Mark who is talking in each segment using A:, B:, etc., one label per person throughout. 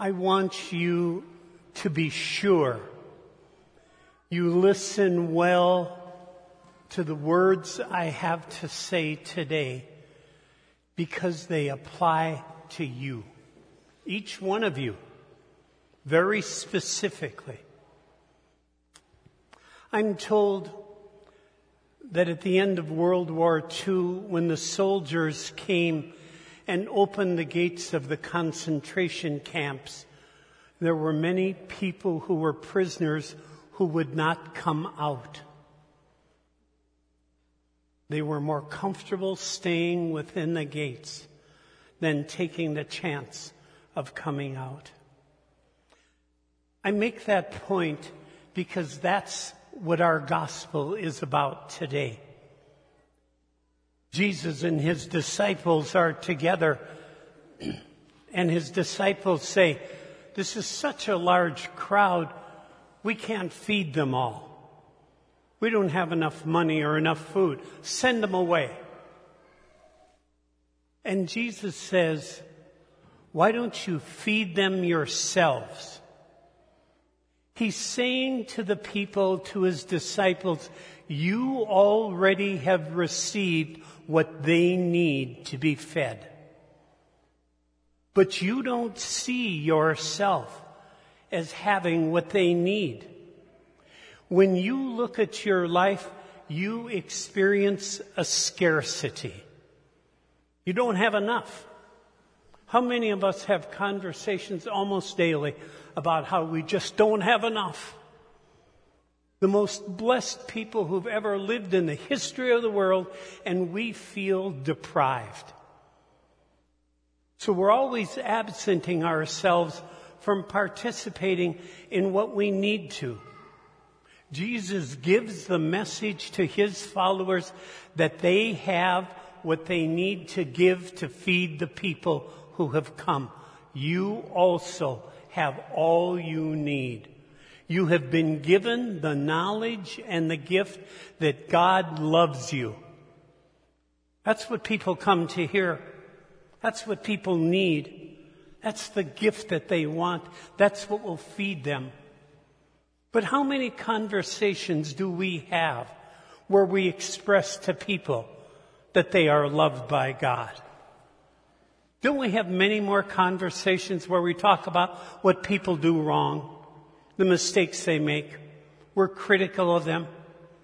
A: I want you to be sure you listen well to the words I have to say today, because they apply to you, each one of you, very specifically. I'm told that at the end of World War II, when the soldiers came and opened the gates of the concentration camps, there were many people who were prisoners who would not come out. They were more comfortable staying within the gates than taking the chance of coming out. I make that point because that's what our gospel is about today. Jesus and his disciples are together, and his disciples say, "This is such a large crowd, we can't feed them all. We don't have enough money or enough food. Send them away." And Jesus says, "Why don't you feed them yourselves?" He's saying to the people, to his disciples, you already have received what they need to be fed. But you don't see yourself as having what they need. When you look at your life, you experience a scarcity. You don't have enough. How many of us have conversations almost daily about how we just don't have enough? The most blessed people who've ever lived in the history of the world, and we feel deprived. So we're always absenting ourselves from participating in what we need to. Jesus gives the message to his followers that they have what they need to give to feed the people who have come. You also have all you need. You have been given the knowledge and the gift that God loves you. That's what people come to hear. That's what people need. That's the gift that they want. That's what will feed them. But how many conversations do we have where we express to people that they are loved by God? Don't we have many more conversations where we talk about what people do wrong, the mistakes they make? We're critical of them.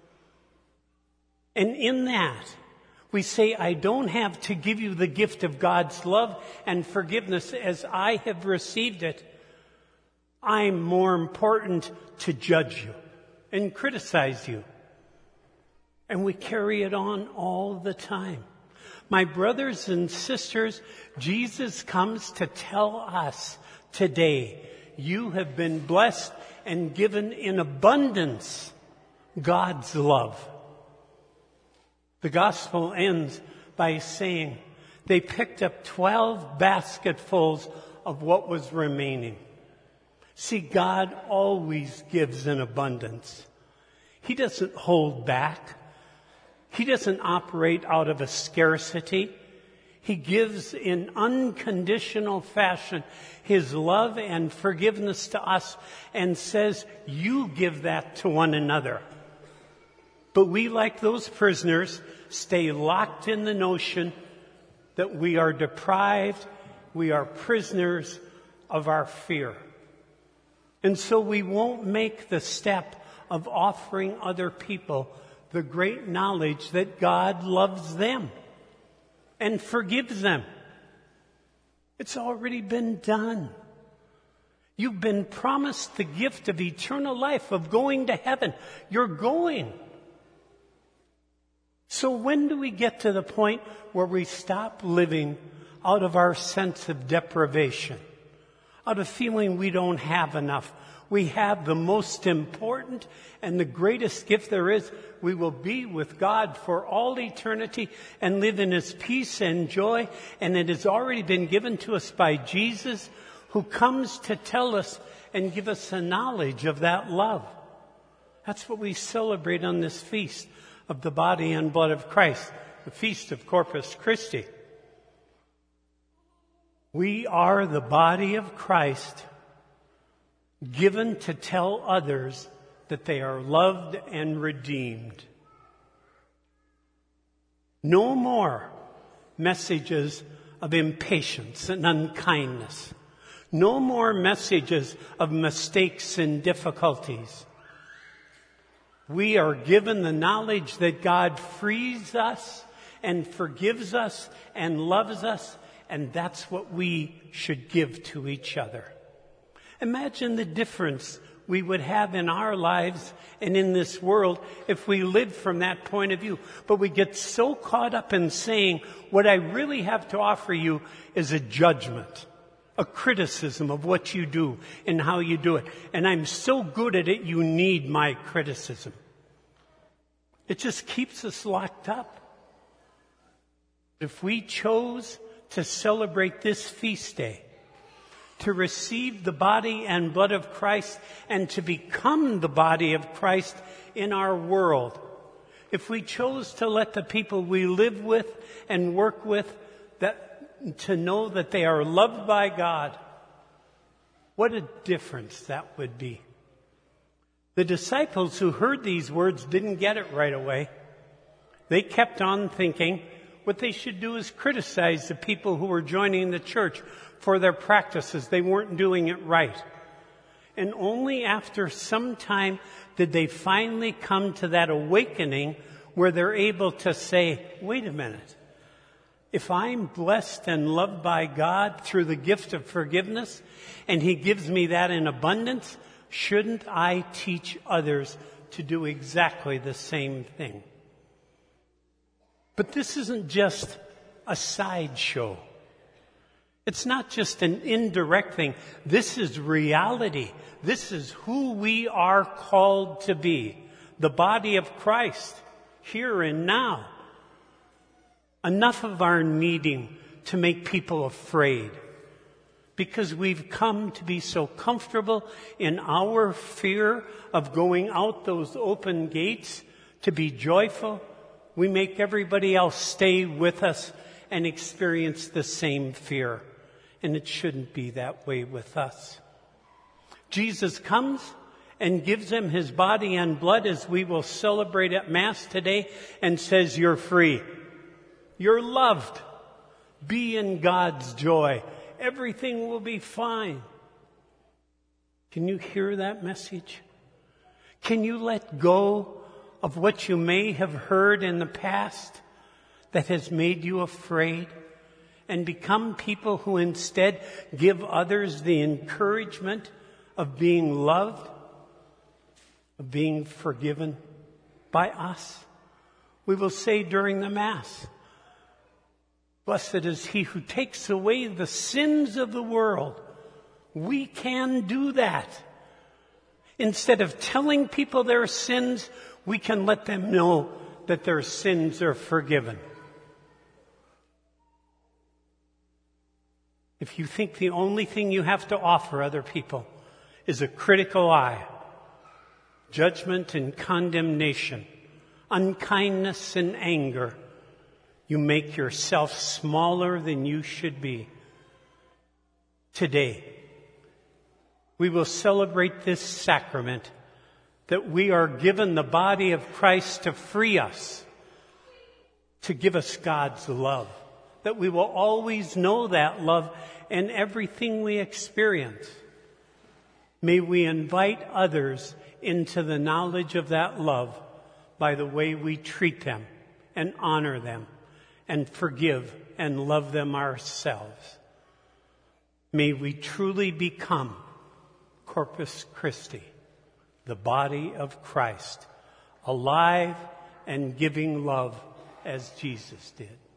A: And in that, we say, I don't have to give you the gift of God's love and forgiveness as I have received it. I'm more important to judge you and criticize you. And we carry it on all the time. My brothers and sisters, Jesus comes to tell us today, you have been blessed and given in abundance God's love. The gospel ends by saying they picked up 12 basketfuls of what was remaining. See, God always gives in abundance. He doesn't hold back. He doesn't operate out of a scarcity. He gives in unconditional fashion his love and forgiveness to us and says, you give that to one another. But we, like those prisoners, stay locked in the notion that we are deprived, we are prisoners of our fear. And so we won't make the step of offering other people the great knowledge that God loves them and forgives them. It's already been done. You've been promised the gift of eternal life, of going to heaven. You're going. So when do we get to the point where we stop living out of our sense of deprivation, out of feeling we don't have enough? We have the most important and the greatest gift there is. We will be with God for all eternity and live in his peace and joy. And it has already been given to us by Jesus, who comes to tell us and give us a knowledge of that love. That's what we celebrate on this feast of the body and blood of Christ, the feast of Corpus Christi. We are the body of Christ, given to tell others that they are loved and redeemed. No more messages of impatience and unkindness. No more messages of mistakes and difficulties. We are given the knowledge that God frees us and forgives us and loves us, and that's what we should give to each other. Imagine the difference we would have in our lives and in this world if we lived from that point of view. But we get so caught up in saying, what I really have to offer you is a judgment, a criticism of what you do and how you do it. And I'm so good at it, you need my criticism. It just keeps us locked up. If we chose to celebrate this feast day, to receive the body and blood of Christ and to become the body of Christ in our world, if we chose to let the people we live with and work with to know that they are loved by God, what a difference that would be. The disciples who heard these words didn't get it right away. They kept on thinking what they should do is criticize the people who were joining the church for their practices. They weren't doing it right. And only after some time did they finally come to that awakening where they're able to say, wait a minute. If I'm blessed and loved by God through the gift of forgiveness, and He gives me that in abundance, shouldn't I teach others to do exactly the same thing? But this isn't just a sideshow. It's not just an indirect thing. This is reality. This is who we are called to be. The body of Christ, here and now. Enough of our needing to make people afraid, because we've come to be so comfortable in our fear of going out those open gates to be joyful. We make everybody else stay with us and experience the same fear. And it shouldn't be that way with us. Jesus comes and gives them His body and blood, as we will celebrate at Mass today, and says, you're free. You're loved. Be in God's joy. Everything will be fine. Can you hear that message? Can you let go of what you may have heard in the past that has made you afraid, and become people who instead give others the encouragement of being loved, of being forgiven by us? We will say during the Mass, blessed is He who takes away the sins of the world. We can do that. Instead of telling people their sins, we can let them know that their sins are forgiven. If you think the only thing you have to offer other people is a critical eye, judgment and condemnation, unkindness and anger, you make yourself smaller than you should be. Today, we will celebrate this sacrament, that we are given the body of Christ to free us, to give us God's love, that we will always know that love in everything we experience. May we invite others into the knowledge of that love by the way we treat them and honor them and forgive and love them ourselves. May we truly become Corpus Christi, the body of Christ, alive and giving love as Jesus did.